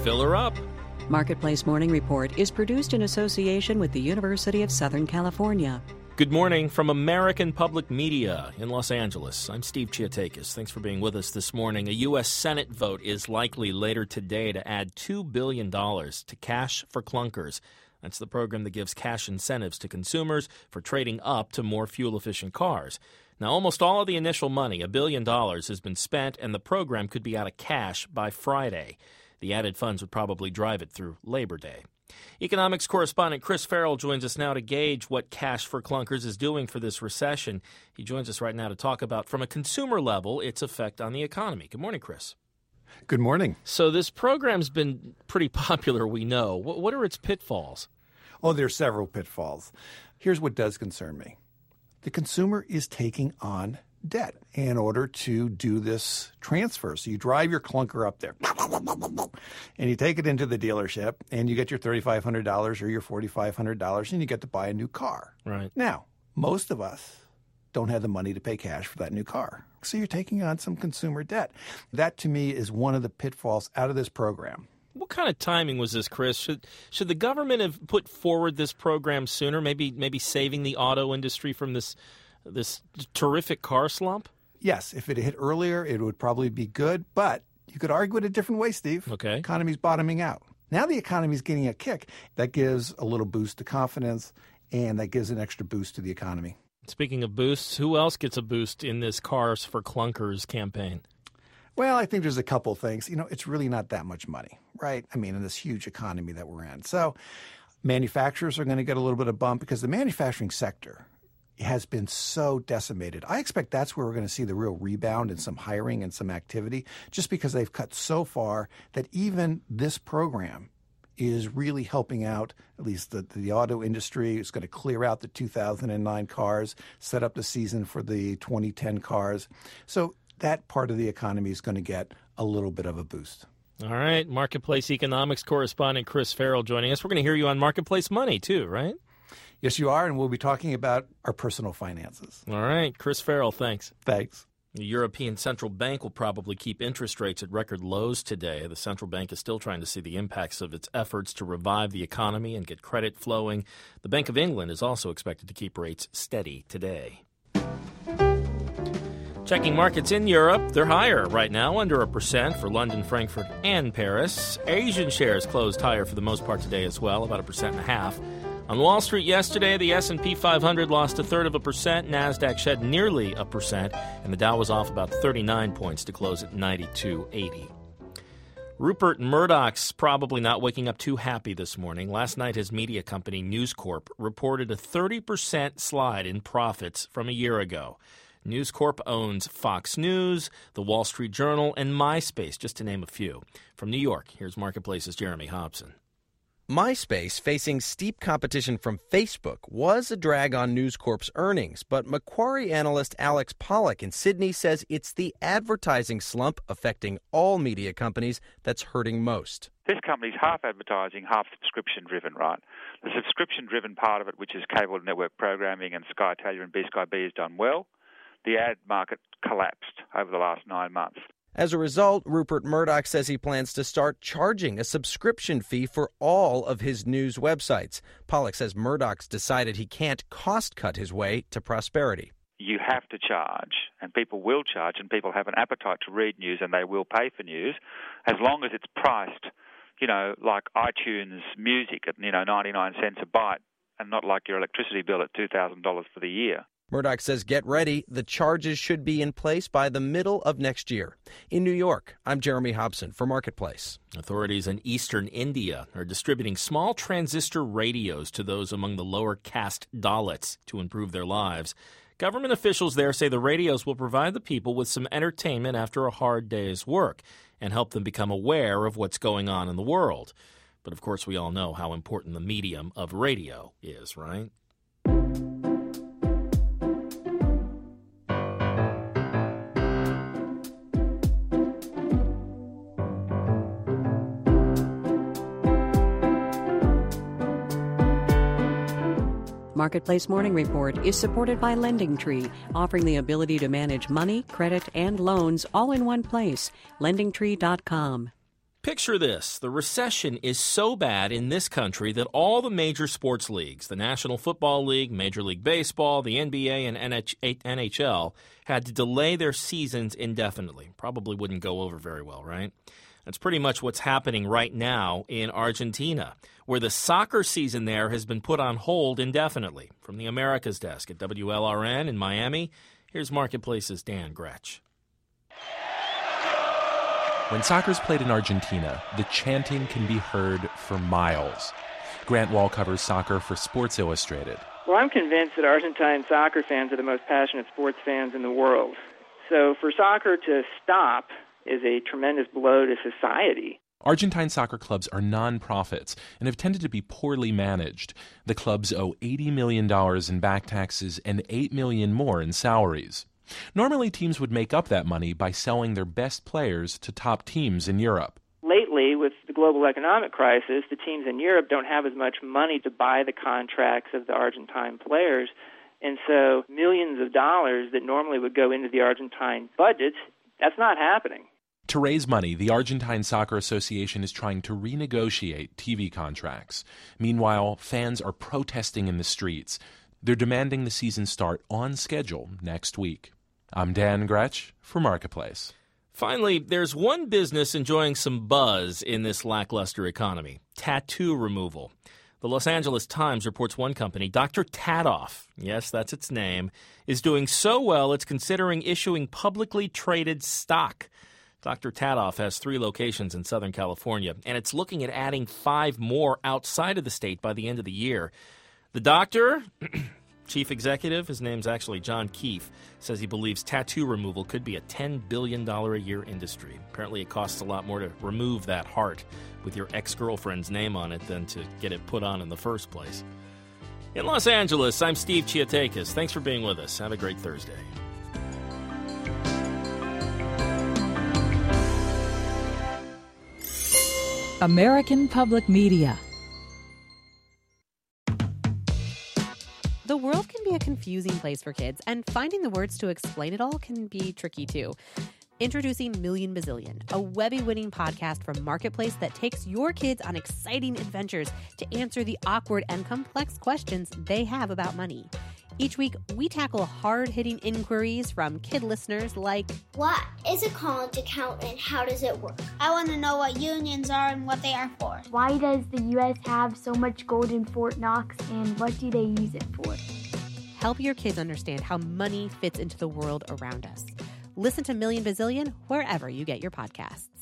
fill her up. Marketplace Morning Report is produced in association with the University of Southern California. Good morning from American Public Media in Los Angeles. I'm Steve Chiatakis. Thanks for being with us this morning. A U.S. Senate vote is likely later today to add $2 billion to Cash for Clunkers. That's the program that gives cash incentives to consumers for trading up to more fuel-efficient cars. Now, almost all of the initial money, $1 billion, has been spent, and the program could be out of cash by Friday. The added funds would probably drive it through Labor Day. Economics correspondent Chris Farrell joins us now to gauge what Cash for Clunkers is doing for this recession. He joins us right now to talk about, from a consumer level, its effect on the economy. Good morning, Chris. Good morning. So this program's been pretty popular, we know. What are its pitfalls? Oh, there are several pitfalls. Here's what does concern me. The consumer is taking on debt in order to do this transfer. So you drive your clunker up there and you take it into the dealership and you get your $3,500 or your $4,500 and you get to buy a new car. Right. Now, most of us don't have the money to pay cash for that new car. So you're taking on some consumer debt. That, to me, is one of the pitfalls out of this program. What kind of timing was this, Chris? Should the government have put forward this program sooner, maybe saving the auto industry from this terrific car slump? Yes, if it hit earlier, it would probably be good, but you could argue it a different way, Steve. Okay. Economy's bottoming out. Now the economy's getting a kick. That gives a little boost to confidence, and that gives an extra boost to the economy. Speaking of boosts, who else gets a boost in this Cars for Clunkers campaign? Well, I think there's a couple things. It's really not that much money, right? I mean, in this huge economy that we're in. So manufacturers are going to get a little bit of bump because the manufacturing sector has been so decimated. I expect that's where we're going to see the real rebound and some hiring and some activity, just because they've cut so far that even this program is really helping out, at least the auto industry. It's going to clear out the 2009 cars, set up the season for the 2010 cars. So that part of the economy is going to get a little bit of a boost. All right. Marketplace economics correspondent Chris Farrell joining us. We're going to hear you on Marketplace Money, too, right? Yes, you are, and we'll be talking about our personal finances. All right. Chris Farrell, thanks. Thanks. The European Central Bank will probably keep interest rates at record lows today. The central bank is still trying to see the impacts of its efforts to revive the economy and get credit flowing. The Bank of England is also expected to keep rates steady today. Checking markets in Europe, they're higher right now, under 1% for London, Frankfurt, and Paris. Asian shares closed higher for the most part today as well, about 1.5%. On Wall Street yesterday, the S&P 500 lost 0.33%, NASDAQ shed nearly 1%, and the Dow was off about 39 points to close at 92.80. Rupert Murdoch's probably not waking up too happy this morning. Last night, his media company, News Corp, reported a 30% slide in profits from a year ago. News Corp owns Fox News, The Wall Street Journal, and MySpace, just to name a few. From New York, here's Marketplace's Jeremy Hobson. MySpace, facing steep competition from Facebook, was a drag on News Corp's earnings, but Macquarie analyst Alex Pollock in Sydney says it's the advertising slump affecting all media companies that's hurting most. This company's half advertising, half subscription-driven, right? The subscription-driven part of it, which is cable network programming and Sky Italia and B-Sky B, has done well. The ad market collapsed over the last 9 months. As a result, Rupert Murdoch says he plans to start charging a subscription fee for all of his news websites. Pollock says Murdoch's decided he can't cost-cut his way to prosperity. You have to charge, and people will charge, and people have an appetite to read news, and they will pay for news, as long as it's priced, like iTunes Music at, 99 cents a byte, and not like your electricity bill at $2,000 for the year. Murdoch says, get ready. The charges should be in place by the middle of next year. In New York, I'm Jeremy Hobson for Marketplace. Authorities in eastern India are distributing small transistor radios to those among the lower caste Dalits to improve their lives. Government officials there say the radios will provide the people with some entertainment after a hard day's work and help them become aware of what's going on in the world. But of course, we all know how important the medium of radio is, right? Marketplace Morning Report is supported by LendingTree, offering the ability to manage money, credit, and loans all in one place. LendingTree.com. Picture this. The recession is so bad in this country that all the major sports leagues, the National Football League, Major League Baseball, the NBA, and NHL, had to delay their seasons indefinitely. Probably wouldn't go over very well, right? That's pretty much what's happening right now in Argentina, where the soccer season there has been put on hold indefinitely. From the Americas desk at WLRN in Miami, here's Marketplace's Dan Gretsch. When soccer's played in Argentina, the chanting can be heard for miles. Grant Wall covers soccer for Sports Illustrated. Well, I'm convinced that Argentine soccer fans are the most passionate sports fans in the world. So for soccer to stop is a tremendous blow to society. Argentine soccer clubs are non-profits and have tended to be poorly managed. The clubs owe $80 million in back taxes and $8 million more in salaries. Normally, teams would make up that money by selling their best players to top teams in Europe. Lately, with the global economic crisis, the teams in Europe don't have as much money to buy the contracts of the Argentine players, and so millions of dollars that normally would go into the Argentine budgets, that's not happening. To raise money, the Argentine Soccer Association is trying to renegotiate TV contracts. Meanwhile, fans are protesting in the streets. They're demanding the season start on schedule next week. I'm Dan Gretsch for Marketplace. Finally, there's one business enjoying some buzz in this lackluster economy: tattoo removal. The Los Angeles Times reports one company, Dr. Tatoff, yes, that's its name, is doing so well it's considering issuing publicly traded stock. Dr. Tatoff has 3 locations in Southern California, and it's looking at adding 5 more outside of the state by the end of the year. The doctor, chief executive, his name's actually John Keefe, says he believes tattoo removal could be a $10 billion a year industry. Apparently it costs a lot more to remove that heart with your ex-girlfriend's name on it than to get it put on in the first place. In Los Angeles, I'm Steve Chiatakis. Thanks for being with us. Have a great Thursday. American Public Media. The world can be a confusing place for kids, and finding the words to explain it all can be tricky too. Introducing Million Bazillion, a Webby-winning podcast from Marketplace that takes your kids on exciting adventures to answer the awkward and complex questions they have about money. Each week, we tackle hard-hitting inquiries from kid listeners like, what is a college account and how does it work? I want to know what unions are and what they are for. Why does the U.S. have so much gold in Fort Knox and what do they use it for? Help your kids understand how money fits into the world around us. Listen to Million Bazillion wherever you get your podcasts.